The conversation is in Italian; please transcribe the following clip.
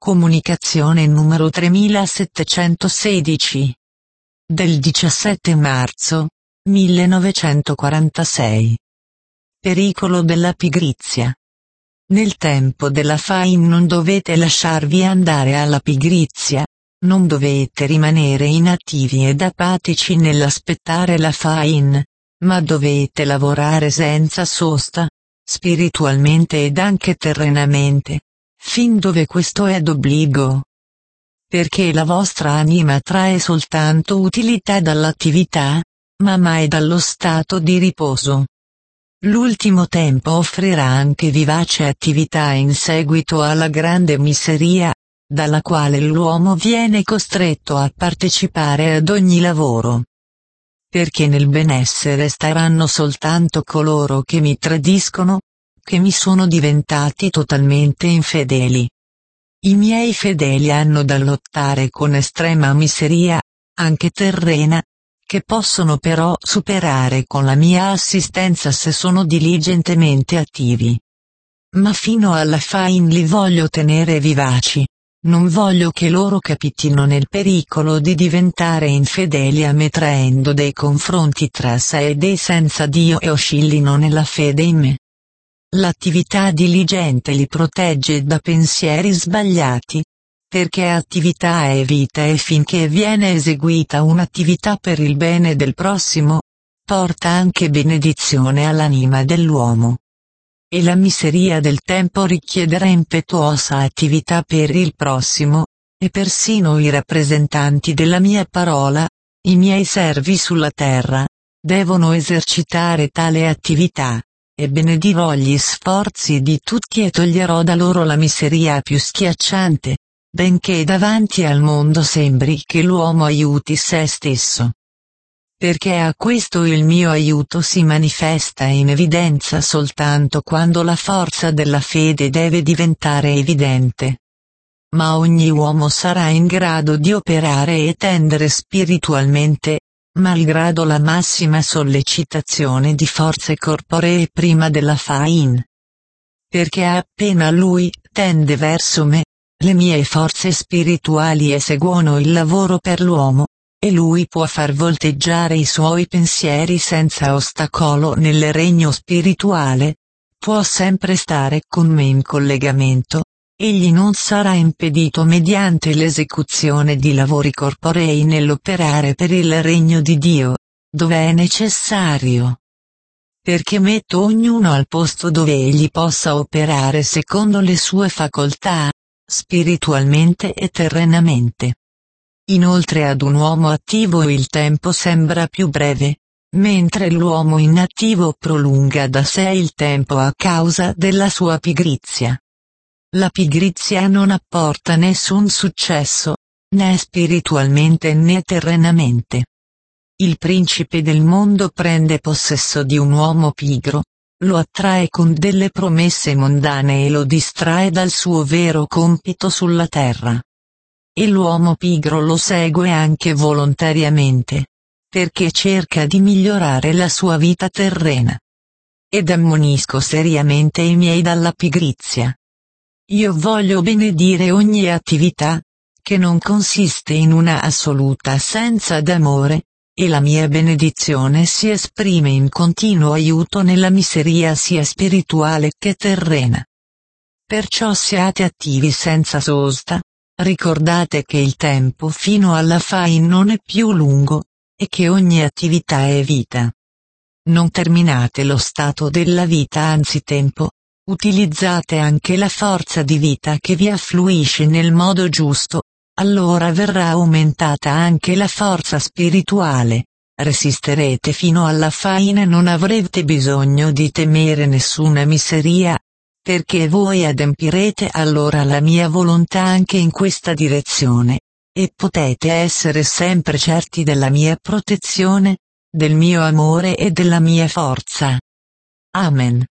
Comunicazione numero 3716. Del 17 marzo 1946. Pericolo della pigrizia. Nel tempo della faina non dovete lasciarvi andare alla pigrizia, non dovete rimanere inattivi ed apatici nell'aspettare la faina, ma dovete lavorare senza sosta, spiritualmente ed anche terrenamente, fin dove questo è d'obbligo. Perché la vostra anima trae soltanto utilità dall'attività, ma mai dallo stato di riposo. L'ultimo tempo offrirà anche vivace attività in seguito alla grande miseria, dalla quale l'uomo viene costretto a partecipare ad ogni lavoro. Perché nel benessere staranno soltanto coloro che mi tradiscono, che mi sono diventati totalmente infedeli. I miei fedeli hanno da lottare con estrema miseria, anche terrena, che possono però superare con la mia assistenza se sono diligentemente attivi. Ma fino alla faina li voglio tenere vivaci, non voglio che loro capitino nel pericolo di diventare infedeli a me traendo dei confronti tra sé e dei senza Dio e oscillino nella fede in me. L'attività diligente li protegge da pensieri sbagliati, perché attività è vita e finché viene eseguita un'attività per il bene del prossimo, porta anche benedizione all'anima dell'uomo. E la miseria del tempo richiederà impetuosa attività per il prossimo, e persino i rappresentanti della mia parola, i miei servi sulla terra, devono esercitare tale attività, e benedirò gli sforzi di tutti e toglierò da loro la miseria più schiacciante, benché davanti al mondo sembri che l'uomo aiuti se stesso. Perché a questo il mio aiuto si manifesta in evidenza soltanto quando la forza della fede deve diventare evidente. Ma ogni uomo sarà in grado di operare e tendere spiritualmente, malgrado la massima sollecitazione di forze corporee prima della faina. Perché appena lui tende verso me, le mie forze spirituali eseguono il lavoro per l'uomo, e lui può far volteggiare i suoi pensieri senza ostacolo nel regno spirituale, può sempre stare con me in collegamento, egli non sarà impedito mediante l'esecuzione di lavori corporei nell'operare per il regno di Dio, dove è necessario. Perché metto ognuno al posto dove egli possa operare secondo le sue facoltà, spiritualmente e terrenamente. Inoltre ad un uomo attivo il tempo sembra più breve, mentre l'uomo inattivo prolunga da sé il tempo a causa della sua pigrizia. La pigrizia non apporta nessun successo, né spiritualmente né terrenamente. Il principe del mondo prende possesso di un uomo pigro, lo attrae con delle promesse mondane e lo distrae dal suo vero compito sulla terra. E l'uomo pigro lo segue anche volontariamente, perché cerca di migliorare la sua vita terrena. Ed ammonisco seriamente i miei dalla pigrizia. Io voglio benedire ogni attività, che non consiste in una assoluta assenza d'amore, e la mia benedizione si esprime in continuo aiuto nella miseria sia spirituale che terrena. Perciò siate attivi senza sosta, ricordate che il tempo fino alla faina non è più lungo, e che ogni attività è vita. Non terminate lo stato della vita anzitempo, utilizzate anche la forza di vita che vi affluisce nel modo giusto, allora verrà aumentata anche la forza spirituale, resisterete fino alla faina e non avrete bisogno di temere nessuna miseria, perché voi adempirete allora la mia volontà anche in questa direzione, e potete essere sempre certi della mia protezione, del mio amore e della mia forza. Amen.